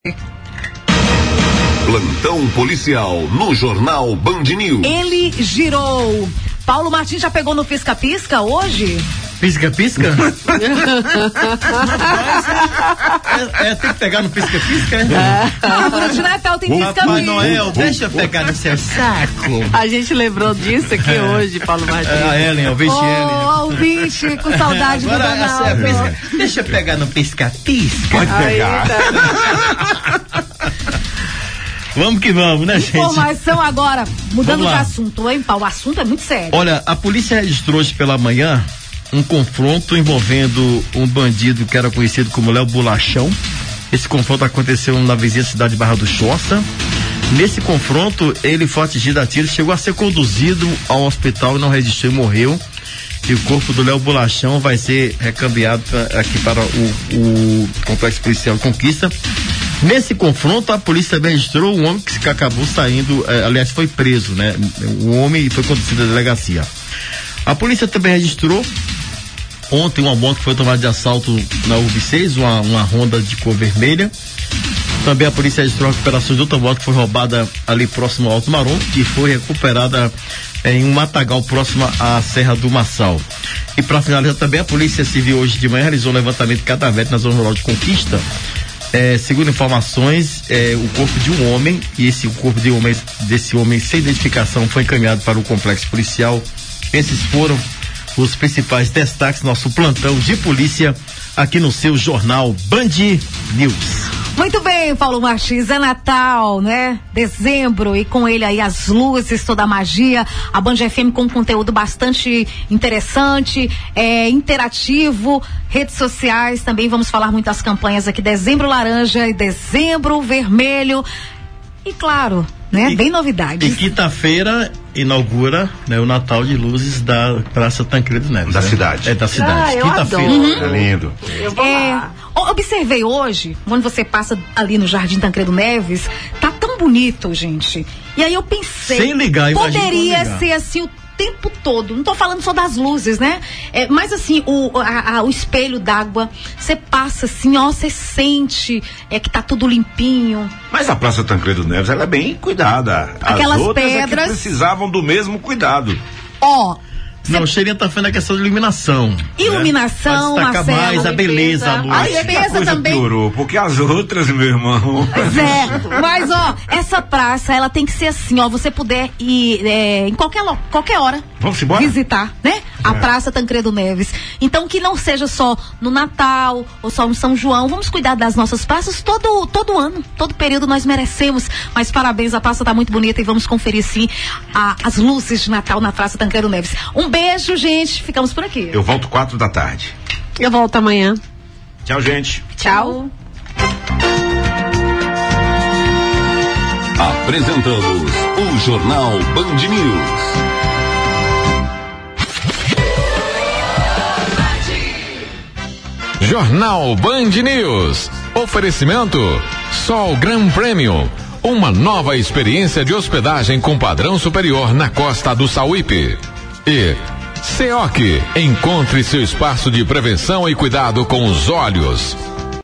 Plantão policial no Jornal Band News. Ele girou. Paulo Martins já pegou no pisca-pisca hoje? Pisca-pisca? Tem que pegar no pisca-pisca? Árvore de Natal tem pisca-pisca. Papai Noel, deixa eu pegar no seu saco. A gente lembrou disso aqui hoje, Paulo Martins. A Ellen, o bicho Ellen. O bicho, com saudade do Donaldo. Deixa eu pegar no pisca-pisca. Pode pegar. Vamos que vamos, né, gente? Informação agora, mudando de assunto, hein, Paulo? O assunto é muito sério. Olha, a polícia registrou hoje pela manhã um confronto envolvendo um bandido que era conhecido como Léo Bolachão. Esse confronto aconteceu na vizinha cidade de Barra do Choça. Nesse confronto, ele foi atingido a tiros, chegou a ser conduzido ao hospital e não resistiu e morreu. E o corpo do Léo Bolachão vai ser recambiado aqui para o Complexo Policial Conquista. Nesse confronto, a polícia também registrou um homem que acabou saindo, aliás, foi preso, né? O homem foi conduzido à delegacia. A polícia também registrou ontem uma moto que foi tomada de assalto na UB6, uma Honda de cor vermelha. Também a polícia registrou a recuperação de outra moto que foi roubada ali próximo ao Alto Marom, que foi recuperada em um matagal próximo à Serra do Massal. E para finalizar também, a Polícia Civil hoje de manhã realizou um levantamento cadavérico na zona rural de Conquista. Segundo informações, o corpo de um homem, e esse corpo desse homem sem identificação foi encaminhado para o complexo policial. Esses foram os principais destaques do nosso plantão de polícia aqui no seu jornal Band News. Muito bem, Paulo Martins, é Natal, né? Dezembro, e com ele aí as luzes, toda a magia, a Band FM com conteúdo bastante interessante, interativo, redes sociais, também vamos falar muito das campanhas aqui, Dezembro Laranja e Dezembro Vermelho, e claro, né? Bem novidades. E quinta-feira inaugura, né, o Natal de Luzes da Praça Tancredo Neves. Da cidade. Da cidade. Quinta-feira. É lindo. Eu vou lá. Observei hoje, quando você passa ali no Jardim Tancredo Neves, tá tão bonito, gente. E aí eu pensei, sem ligar, poderia ser assim o tempo todo. Não tô falando só das luzes, né? Mas assim, o espelho d'água, você passa assim, ó, você sente que tá tudo limpinho. Mas a Praça Tancredo Neves, ela é bem cuidada. Aquelas As outras pedras que precisavam do mesmo cuidado. Não, o cheirinho tá falando a questão de iluminação. Iluminação, né? Marcelo, mais a beleza, a luz. Aí a coisa também piorou, porque as outras, meu irmão. Pois mas essa praça, ela tem que ser assim, ó, você puder ir em qualquer hora. Vamos embora? Visitar, né? A Praça Tancredo Neves. Então que não seja só no Natal ou só no São João. Vamos cuidar das nossas praças todo ano, todo período nós merecemos. Mas parabéns, a praça tá muito bonita e vamos conferir sim as luzes de Natal na Praça Tancredo Neves. Um beijo, gente. Ficamos por aqui. Eu volto 4h. Eu volto amanhã. Tchau, gente. Tchau. Apresentamos o Jornal Band News. Jornal Band News. Oferecimento Sol Gran Premium. Uma nova experiência de hospedagem com padrão superior na costa do Sauípe. E CEOC. Encontre seu espaço de prevenção e cuidado com os olhos.